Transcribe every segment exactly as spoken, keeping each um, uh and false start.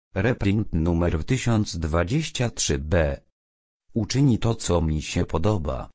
Reprint numer tysiąc dwadzieścia trzy b. Uczyni to, co mi się podoba.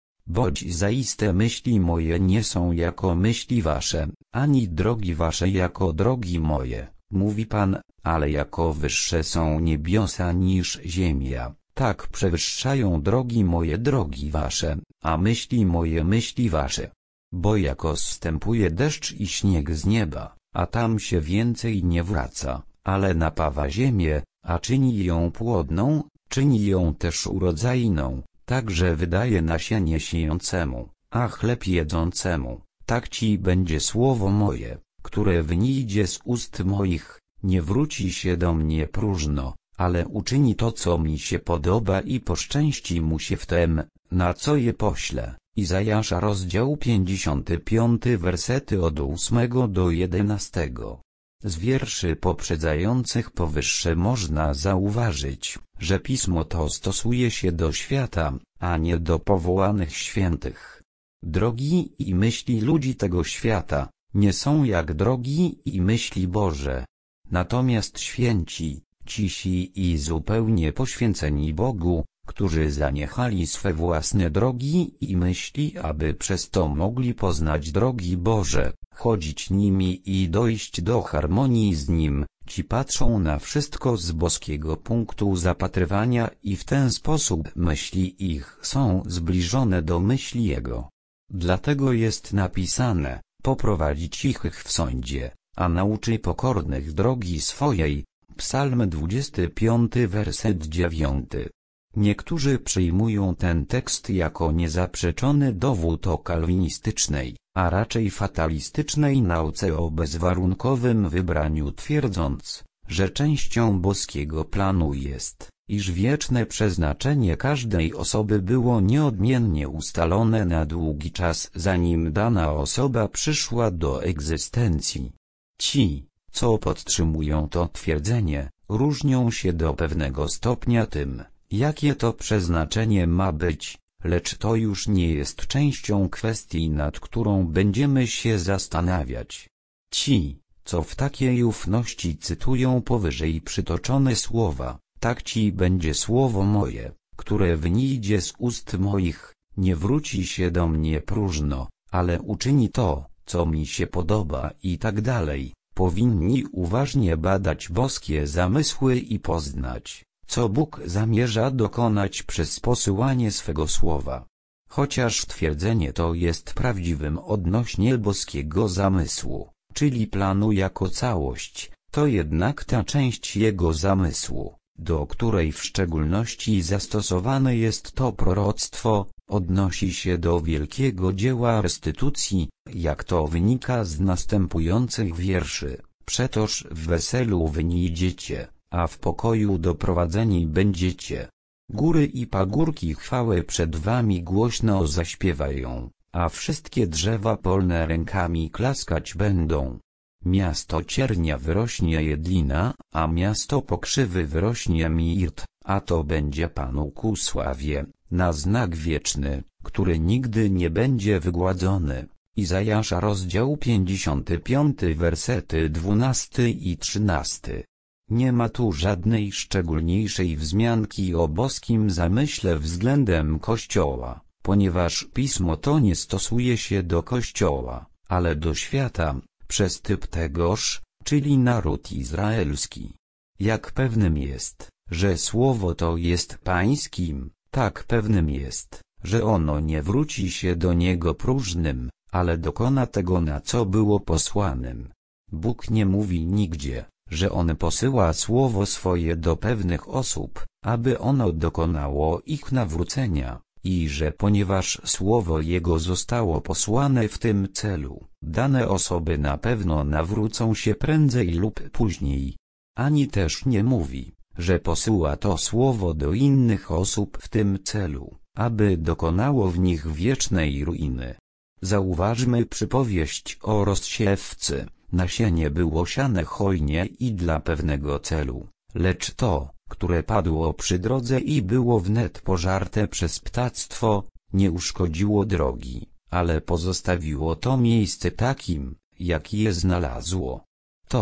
Boć zaiste myśli moje nie są jako myśli wasze, ani drogi wasze jako drogi moje, mówi Pan, ale jako wyższe są niebiosa niż ziemia, tak przewyższają drogi moje drogi wasze, a myśli moje myśli wasze. Bo jako zstępuje deszcz i śnieg z nieba, a tam się więcej nie wraca, ale napawa ziemię, a czyni ją płodną, czyni ją też urodzajną, tak że wydaje nasienie siejącemu, a chleb jedzącemu, tak ci będzie słowo moje, które wyjdzie z ust moich, nie wróci się do mnie próżno, ale uczyni to, co mi się podoba i poszczęści mu się w tem, na co je poślę. Izajasza rozdział pięćdziesiąty piąty wersety od ósmego do jedenastego. Z wierszy poprzedzających powyższe można zauważyć, że pismo to stosuje się do świata, a nie do powołanych świętych. Drogi i myśli ludzi tego świata nie są jak drogi i myśli Boże. Natomiast święci, cisi i zupełnie poświęceni Bogu, którzy zaniechali swe własne drogi i myśli, aby przez to mogli poznać drogi Boże, chodzić nimi i dojść do harmonii z Nim, ci patrzą na wszystko z boskiego punktu zapatrywania i w ten sposób myśli ich są zbliżone do myśli Jego. Dlatego jest napisane, poprowadzi cichych w sądzie, a nauczy pokornych drogi swojej. Psalm dwudziesty piąty werset dziewiąty. Niektórzy przyjmują ten tekst jako niezaprzeczony dowód o kalwinistycznej, a raczej fatalistycznej nauce o bezwarunkowym wybraniu, twierdząc, że częścią boskiego planu jest, iż wieczne przeznaczenie każdej osoby było nieodmiennie ustalone na długi czas, zanim dana osoba przyszła do egzystencji. Ci, co podtrzymują to twierdzenie, różnią się do pewnego stopnia tym, jakie to przeznaczenie ma być, lecz to już nie jest częścią kwestii, nad którą będziemy się zastanawiać. Ci, co w takiej ufności cytują powyżej przytoczone słowa, tak ci będzie słowo moje, które wyjdzie z ust moich, nie wróci się do mnie próżno, ale uczyni to, co mi się podoba i tak dalej, powinni uważnie badać boskie zamysły i poznać, co Bóg zamierza dokonać przez posyłanie swego słowa. Chociaż twierdzenie to jest prawdziwym odnośnie boskiego zamysłu, czyli planu jako całość, to jednak ta część jego zamysłu, do której w szczególności zastosowane jest to proroctwo, odnosi się do wielkiego dzieła restytucji, jak to wynika z następujących wierszy. Przetoż w weselu wyjdziecie, a w pokoju doprowadzeni będziecie. Góry i pagórki chwałę przed wami głośno zaśpiewają, a wszystkie drzewa polne rękami klaskać będą. Miasto ciernia wyrośnie jedlina, a miasto pokrzywy wyrośnie mirt, a to będzie Panu ku sławie, na znak wieczny, który nigdy nie będzie wygładzony. Izajasza rozdział pięćdziesiąty piąty wersety dwunasty i trzynasty. Nie ma tu żadnej szczególniejszej wzmianki o boskim zamyśle względem Kościoła, ponieważ pismo to nie stosuje się do Kościoła, ale do świata, przez typ tegoż, czyli naród izraelski. Jak pewnym jest, że słowo to jest pańskim, tak pewnym jest, że ono nie wróci się do niego próżnym, ale dokona tego, na co było posłanym. Bóg nie mówi nigdzie, że On posyła słowo swoje do pewnych osób, aby ono dokonało ich nawrócenia, i że ponieważ słowo Jego zostało posłane w tym celu, dane osoby na pewno nawrócą się prędzej lub później. Ani też nie mówi, że posyła to słowo do innych osób w tym celu, aby dokonało w nich wiecznej ruiny. Zauważmy przypowieść o rozsiewcy. Nasienie było siane hojnie i dla pewnego celu, lecz to, które padło przy drodze i było wnet pożarte przez ptactwo, nie uszkodziło drogi, ale pozostawiło to miejsce takim, jak je znalazło. To,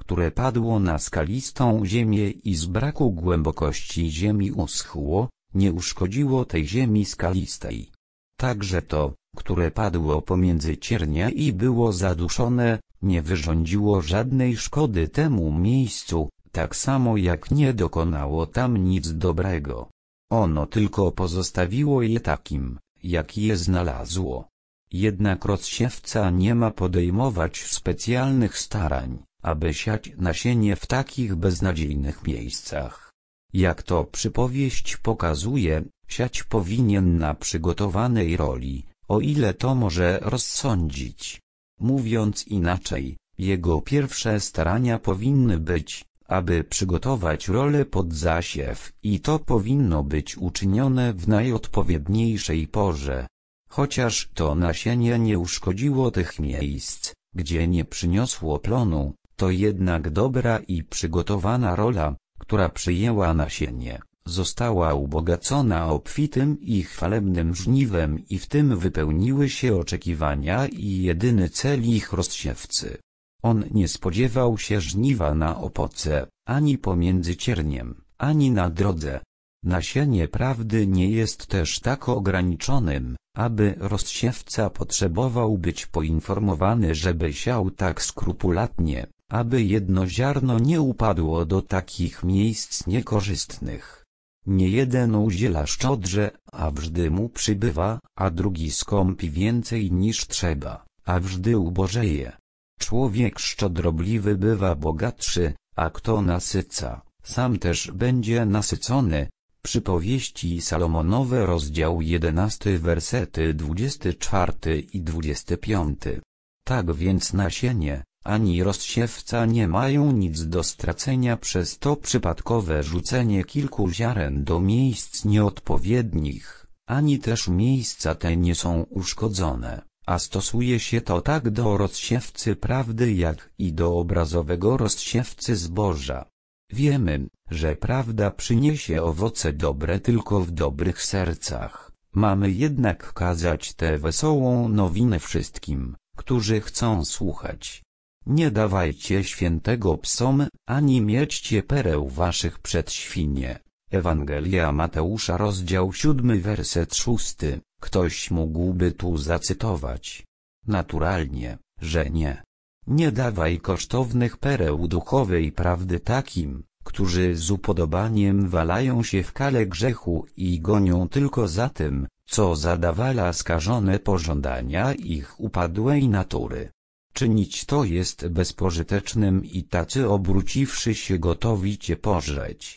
które padło na skalistą ziemię i z braku głębokości ziemi uschło, nie uszkodziło tej ziemi skalistej. Także to, które padło pomiędzy ciernie i było zaduszone, nie wyrządziło żadnej szkody temu miejscu, tak samo jak nie dokonało tam nic dobrego. Ono tylko pozostawiło je takim, jak je znalazło. Jednak rozsiewca nie ma podejmować specjalnych starań, aby siać nasienie w takich beznadziejnych miejscach. Jak to przypowieść pokazuje, siać powinien na przygotowanej roli, o ile to może rozsądzić. Mówiąc inaczej, jego pierwsze starania powinny być, aby przygotować rolę pod zasiew, i to powinno być uczynione w najodpowiedniejszej porze. Chociaż to nasienie nie uszkodziło tych miejsc, gdzie nie przyniosło plonu, to jednak dobra i przygotowana rola, która przyjęła nasienie, została ubogacona obfitym i chwalebnym żniwem i w tym wypełniły się oczekiwania i jedyny cel ich rozsiewcy. On nie spodziewał się żniwa na opoce, ani pomiędzy cierniem, ani na drodze. Nasienie prawdy nie jest też tak ograniczonym, aby rozsiewca potrzebował być poinformowany, żeby siał tak skrupulatnie, aby jedno ziarno nie upadło do takich miejsc niekorzystnych. Nie jeden udziela szczodrze, a wżdy mu przybywa, a drugi skąpi więcej niż trzeba, a wżdy ubożeje. Człowiek szczodrobliwy bywa bogatszy, a kto nasyca, sam też będzie nasycony. Przypowieści Salomonowe, rozdział jedenasty, wersety dwudziesty czwarty i dwudziesty piąty. Tak więc nasienie, ani rozsiewca nie mają nic do stracenia przez to przypadkowe rzucenie kilku ziaren do miejsc nieodpowiednich, ani też miejsca te nie są uszkodzone, a stosuje się to tak do rozsiewcy prawdy jak i do obrazowego rozsiewcy zboża. Wiemy, że prawda przyniesie owoce dobre tylko w dobrych sercach. Mamy jednak kazać tę wesołą nowinę wszystkim, którzy chcą słuchać. Nie dawajcie świętego psom, ani mieczcie pereł waszych przed świnie. Ewangelia Mateusza, rozdział siódmy, werset szósty. Ktoś mógłby tu zacytować. Naturalnie, że nie. Nie dawaj kosztownych pereł duchowej prawdy takim, którzy z upodobaniem walają się w kale grzechu i gonią tylko za tym, co zadawala skażone pożądania ich upadłej natury. Czynić to jest bezpożytecznym i tacy obróciwszy się gotowi cię pożreć.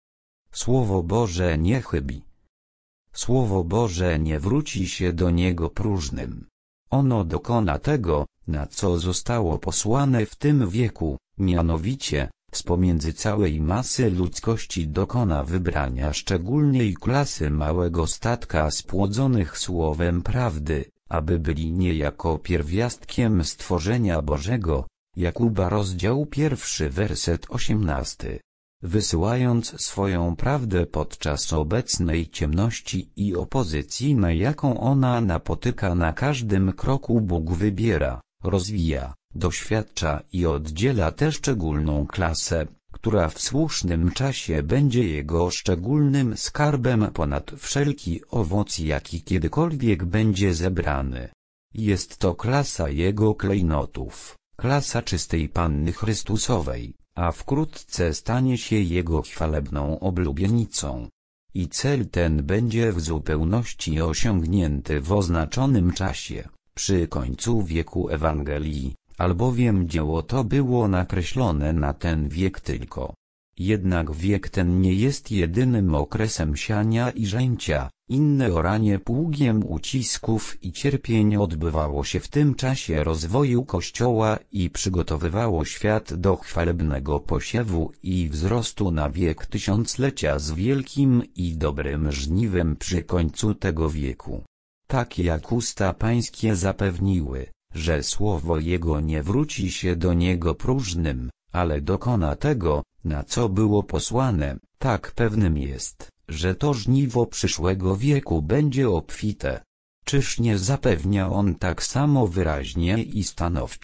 Słowo Boże nie chybi. Słowo Boże nie wróci się do niego próżnym. Ono dokona tego, na co zostało posłane w tym wieku, mianowicie, z pomiędzy całej masy ludzkości dokona wybrania szczególnej klasy małego statka spłodzonych słowem prawdy, aby byli niejako pierwiastkiem stworzenia Bożego. Jakuba, rozdział pierwszy, werset osiemnasty. Wysyłając swoją prawdę podczas obecnej ciemności i opozycji, na jaką ona napotyka na każdym kroku, Bóg wybiera, rozwija, doświadcza i oddziela tę szczególną klasę, która w słusznym czasie będzie Jego szczególnym skarbem ponad wszelki owoc, jaki kiedykolwiek będzie zebrany. Jest to klasa Jego klejnotów, klasa czystej Panny Chrystusowej, a wkrótce stanie się Jego chwalebną oblubienicą. I cel ten będzie w zupełności osiągnięty w oznaczonym czasie, przy końcu wieku Ewangelii, albowiem dzieło to było nakreślone na ten wiek tylko. Jednak wiek ten nie jest jedynym okresem siania i żęcia, inne oranie pługiem ucisków i cierpień odbywało się w tym czasie rozwoju Kościoła i przygotowywało świat do chwalebnego posiewu i wzrostu na wiek tysiąclecia z wielkim i dobrym żniwem przy końcu tego wieku. Tak jak usta Pańskie zapewniły, że słowo Jego nie wróci się do Niego próżnym, ale dokona tego, na co było posłane, tak pewnym jest, że to żniwo przyszłego wieku będzie obfite. Czyż nie zapewnia On tak samo wyraźnie i stanowczo,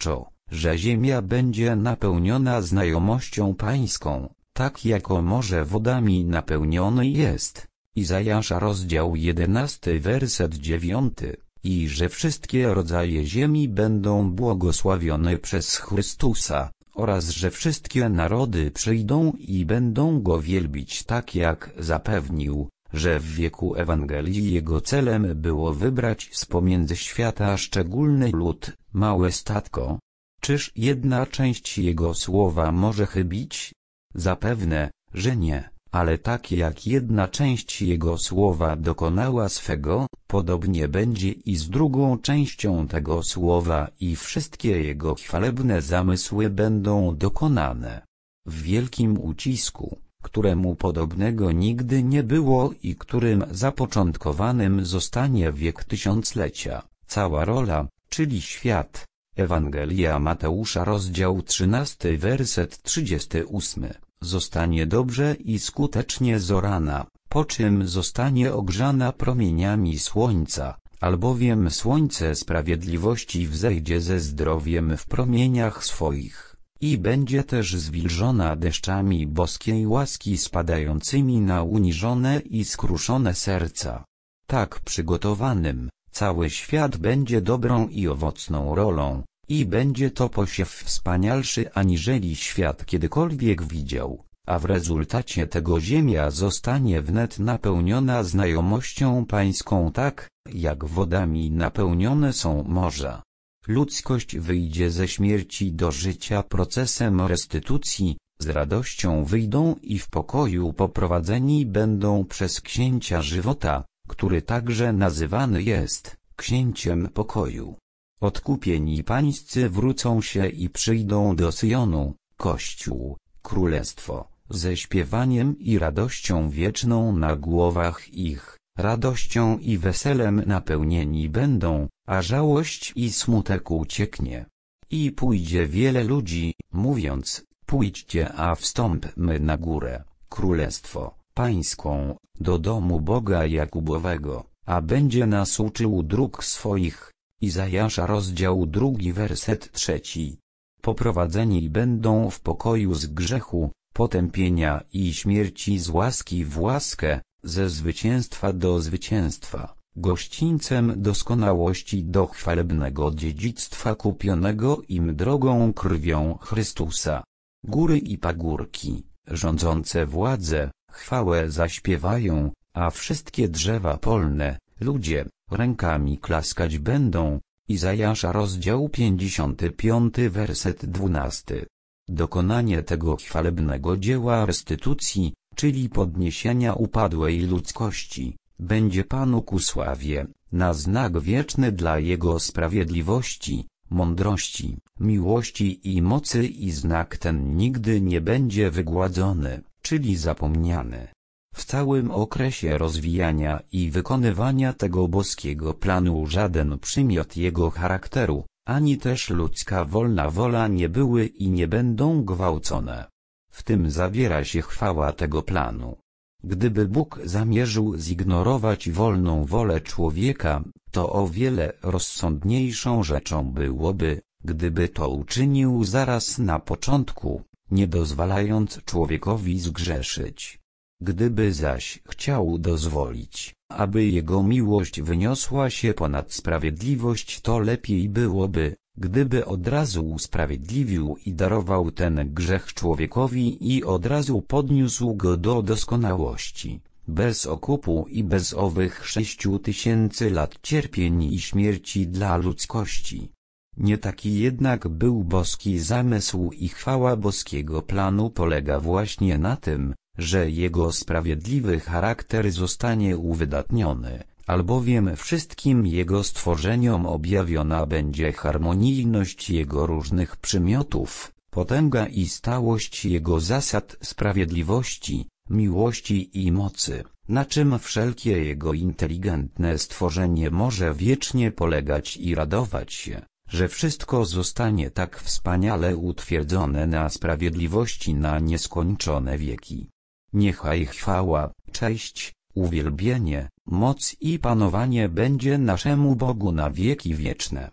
że ziemia będzie napełniona znajomością Pańską, tak jako morze wodami napełnione jest. Izajasza rozdział jedenasty werset dziewiąty. I że wszystkie rodzaje ziemi będą błogosławione przez Chrystusa, oraz że wszystkie narody przyjdą i będą Go wielbić, tak jak zapewnił, że w wieku Ewangelii Jego celem było wybrać z pomiędzy świata szczególny lud, małe statko. Czyż jedna część Jego słowa może chybić? Zapewne, że nie, ale tak jak jedna część Jego słowa dokonała swego, podobnie będzie i z drugą częścią tego słowa i wszystkie Jego chwalebne zamysły będą dokonane. W wielkim ucisku, któremu podobnego nigdy nie było i którym zapoczątkowanym zostanie wiek tysiąclecia, cała rola, czyli świat. Ewangelia Mateusza rozdział trzynasty werset trzydziesty ósmy, zostanie dobrze i skutecznie zorana, po czym zostanie ogrzana promieniami słońca, albowiem słońce sprawiedliwości wzejdzie ze zdrowiem w promieniach swoich, i będzie też zwilżona deszczami boskiej łaski spadającymi na uniżone i skruszone serca. Tak przygotowanym, cały świat będzie dobrą i owocną rolą, i będzie to posiew wspanialszy aniżeli świat kiedykolwiek widział, a w rezultacie tego ziemia zostanie wnet napełniona znajomością Pańską tak, jak wodami napełnione są morza. Ludzkość wyjdzie ze śmierci do życia procesem restytucji, z radością wyjdą i w pokoju poprowadzeni będą przez Księcia żywota, który także nazywany jest Księciem pokoju. Odkupieni pańscy wrócą się i przyjdą do Syjonu, Kościół, Królestwo, ze śpiewaniem i radością wieczną na głowach ich, radością i weselem napełnieni będą, a żałość i smutek ucieknie. I pójdzie wiele ludzi, mówiąc, pójdźcie a wstąpmy na górę, Królestwo Pańską, do domu Boga Jakubowego, a będzie nas uczył dróg swoich. Izajasza rozdział drugi werset trzeci. Poprowadzeni będą w pokoju z grzechu, potępienia i śmierci z łaski w łaskę, ze zwycięstwa do zwycięstwa, gościńcem doskonałości do chwalebnego dziedzictwa kupionego im drogą krwią Chrystusa. Góry i pagórki, rządzące władze, chwałę zaśpiewają, a wszystkie drzewa polne, ludzie, rękami klaskać będą. Izajasza rozdział pięćdziesiąty piąty werset dwunasty. Dokonanie tego chwalebnego dzieła restytucji, czyli podniesienia upadłej ludzkości, będzie Panu ku sławie, na znak wieczny dla Jego sprawiedliwości, mądrości, miłości i mocy, i znak ten nigdy nie będzie wygładzony, czyli zapomniany. W całym okresie rozwijania i wykonywania tego boskiego planu żaden przymiot jego charakteru, ani też ludzka wolna wola nie były i nie będą gwałcone. W tym zawiera się chwała tego planu. Gdyby Bóg zamierzył zignorować wolną wolę człowieka, to o wiele rozsądniejszą rzeczą byłoby, gdyby to uczynił zaraz na początku, nie dozwalając człowiekowi zgrzeszyć. Gdyby zaś chciał dozwolić, aby Jego miłość wyniosła się ponad sprawiedliwość, to lepiej byłoby, gdyby od razu usprawiedliwił i darował ten grzech człowiekowi i od razu podniósł go do doskonałości, bez okupu i bez owych sześciu tysięcy lat cierpień i śmierci dla ludzkości. Nie taki jednak był boski zamysł, i chwała boskiego planu polega właśnie na tym, że jego sprawiedliwy charakter zostanie uwydatniony, albowiem wszystkim jego stworzeniom objawiona będzie harmonijność jego różnych przymiotów, potęga i stałość jego zasad sprawiedliwości, miłości i mocy, na czym wszelkie jego inteligentne stworzenie może wiecznie polegać i radować się, że wszystko zostanie tak wspaniale utwierdzone na sprawiedliwości na nieskończone wieki. Niechaj chwała, cześć, uwielbienie, moc i panowanie będzie naszemu Bogu na wieki wieczne.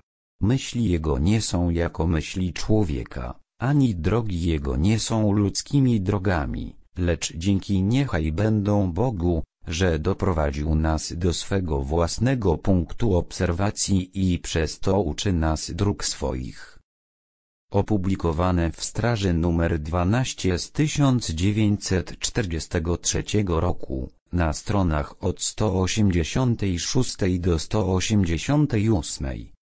Myśli Jego nie są jako myśli człowieka, ani drogi Jego nie są ludzkimi drogami, lecz dzięki niechaj będą Bogu, że doprowadził nas do swego własnego punktu obserwacji i przez to uczy nas dróg swoich. Opublikowane w Straży numer dwanaście z tysiąc dziewięćset czterdziestego trzeciego roku, na stronach od sto osiemdziesiątej szóstej do sto osiemdziesiątej ósmej.